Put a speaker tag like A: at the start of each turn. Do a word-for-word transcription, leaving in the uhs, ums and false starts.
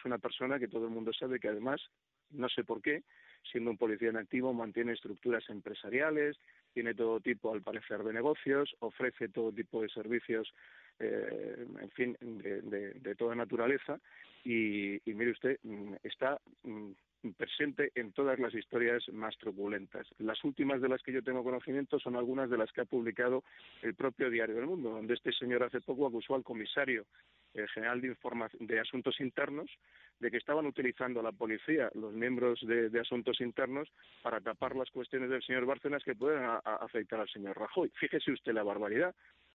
A: es una persona que todo el mundo sabe que además, no sé por qué, siendo un policía en activo, mantiene estructuras empresariales, tiene todo tipo, al parecer, de negocios, ofrece todo tipo de servicios, eh, en fin, de, de, de toda naturaleza, y, y mire usted, está presente en todas las historias más truculentas. Las últimas de las que yo tengo conocimiento son algunas de las que ha publicado el propio Diario del Mundo, donde este señor hace poco acusó al comisario eh, general de, Informa de Asuntos Internos de que estaban utilizando a la policía, los miembros de, de Asuntos Internos, para tapar las cuestiones del señor Bárcenas que pueden a, a afectar al señor Rajoy. Fíjese usted la barbaridad.